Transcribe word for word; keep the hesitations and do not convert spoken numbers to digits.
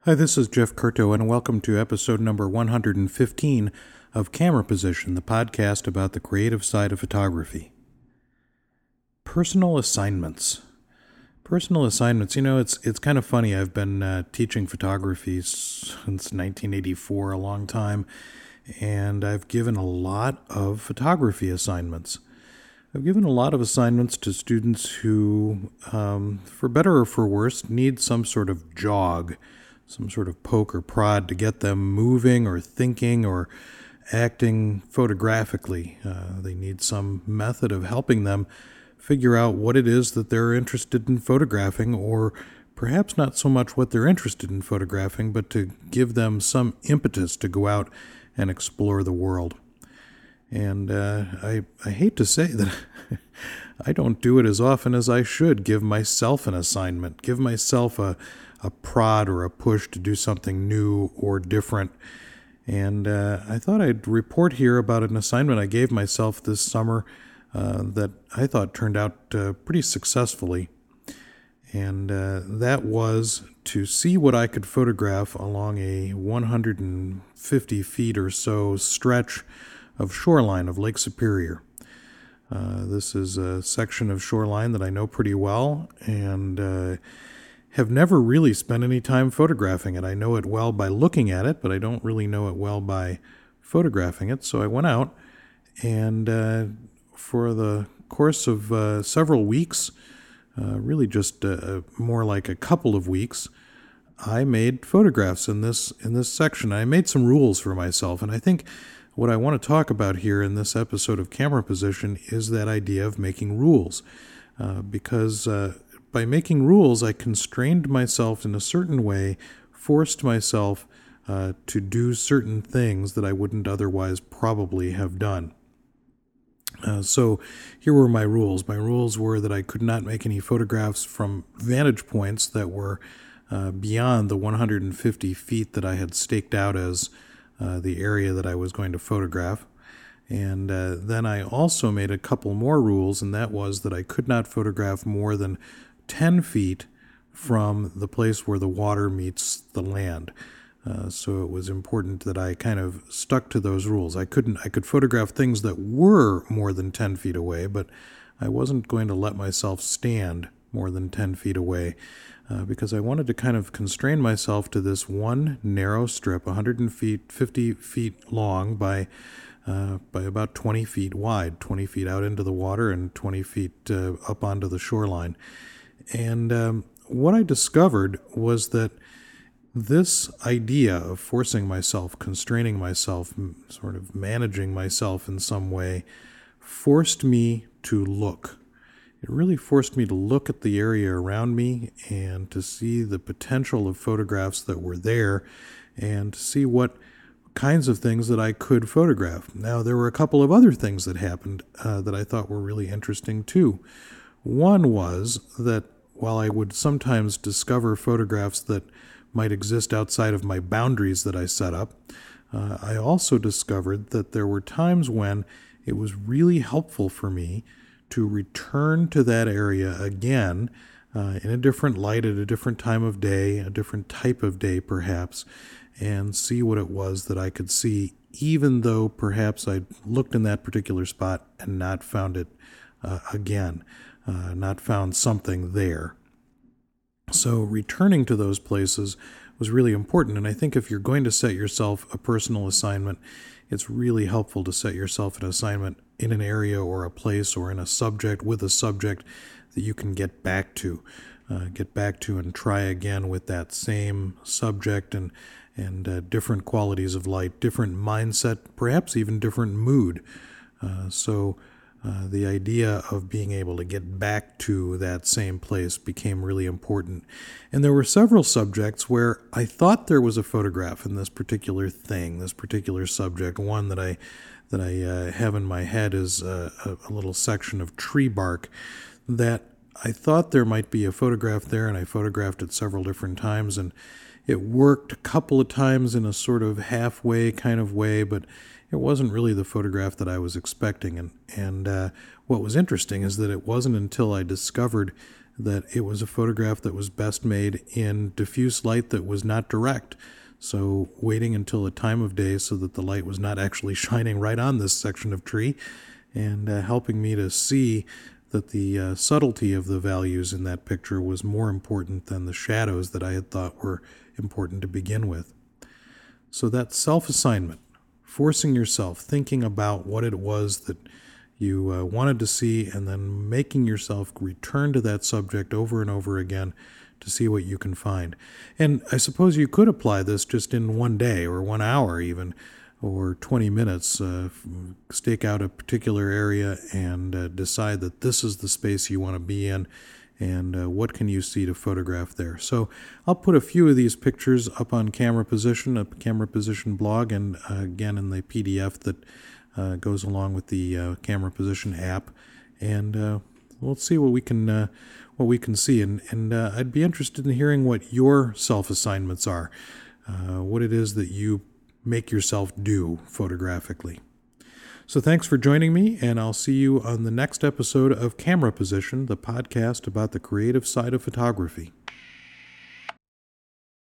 Hi, this is Jeff Curto, and welcome to episode number one hundred fifteen of Camera Position, the podcast about the creative side of photography. Personal assignments. Personal assignments, you know, it's it's kind of funny. I've been uh, teaching photography since nineteen eighty-four, a long time, and I've given a lot of photography assignments. I've given a lot of assignments to students who, um, for better or for worse, need some sort of jog, some sort of poke or prod to get them moving or thinking or acting photographically. Uh, they need some method of helping them figure out what it is that they're interested in photographing, or perhaps not so much what they're interested in photographing, but to give them some impetus to go out and explore the world. And uh, I, I hate to say that I don't do it as often as I should, give myself an assignment, give myself a, a prod or a push to do something new or different. And uh, I thought I'd report here about an assignment I gave myself this summer uh, that I thought turned out uh, pretty successfully. And uh, that was to see what I could photograph along a one hundred fifty feet or so stretch of shoreline of Lake Superior. Uh, this is a section of shoreline that I know pretty well and uh, have never really spent any time photographing it. I know it well by looking at it, but I don't really know it well by photographing it. So I went out and uh, for the course of uh, several weeks, uh, really just uh, more like a couple of weeks, I made photographs in this in this section. I made some rules for myself, and I think what I want to talk about here in this episode of Camera Position is that idea of making rules, uh, because uh, by making rules, I constrained myself in a certain way, forced myself uh, to do certain things that I wouldn't otherwise probably have done. Uh, so here were my rules. My rules were that I could not make any photographs from vantage points that were uh, beyond the one hundred fifty feet that I had staked out as Uh, the area that I was going to photograph. And uh, then I also made a couple more rules, and that was that I could not photograph more than ten feet from the place where the water meets the land. Uh, so it was important that I kind of stuck to those rules. I couldn't, I could photograph things that were more than ten feet away, but I wasn't going to let myself stand more than ten feet away. Uh, because I wanted to kind of constrain myself to this one narrow strip, one hundred fifty feet long by uh, by about twenty feet wide, twenty feet out into the water and twenty feet uh, up onto the shoreline. And um, what I discovered was that this idea of forcing myself, constraining myself, sort of managing myself in some way, forced me to look. It really forced me to look at the area around me and to see the potential of photographs that were there and to see what kinds of things that I could photograph. Now, there were a couple of other things that happened uh, that I thought were really interesting too. One was that while I would sometimes discover photographs that might exist outside of my boundaries that I set up, uh, I also discovered that there were times when it was really helpful for me to return to that area again uh, in a different light at a different time of day, a different type of day perhaps, and see what it was that I could see, even though perhaps I'd looked in that particular spot and not found it uh, again, uh, not found something there. So returning to those places was really important, and I think if you're going to set yourself a personal assignment, it's really helpful to set yourself an assignment in an area or a place or in a subject with a subject that you can get back to, uh, get back to and try again with that same subject and and uh, different qualities of light, different mindset, perhaps even different mood. Uh, so uh, the idea of being able to get back to that same place became really important. And there were several subjects where I thought there was a photograph in this particular thing, this particular subject. One that I that I uh, have in my head is uh, a, a little section of tree bark that I thought there might be a photograph there, and I photographed it several different times, and it worked a couple of times in a sort of halfway kind of way, but it wasn't really the photograph that I was expecting. And, and uh, what was interesting is that it wasn't until I discovered that it was a photograph that was best made in diffuse light that was not direct. So waiting until a time of day so that the light was not actually shining right on this section of tree, and uh, helping me to see that the uh, subtlety of the values in that picture was more important than the shadows that I had thought were important to begin with. So that self-assignment, forcing yourself, thinking about what it was that you uh, wanted to see, and then making yourself return to that subject over and over again to see what you can find. And I suppose you could apply this just in one day or one hour even, or twenty minutes, uh, stake out a particular area and uh, decide that this is the space you want to be in, and uh, what can you see to photograph there. So I'll put a few of these pictures up on Camera Position, a Camera Position blog, and uh, again in the P D F that uh, goes along with the uh, Camera Position app, and uh, we'll see what we can uh, what we can see. And, and uh, I'd be interested in hearing what your self-assignments are, uh, what it is that you make yourself do photographically. So thanks for joining me, and I'll see you on the next episode of Camera Position, the podcast about the creative side of photography.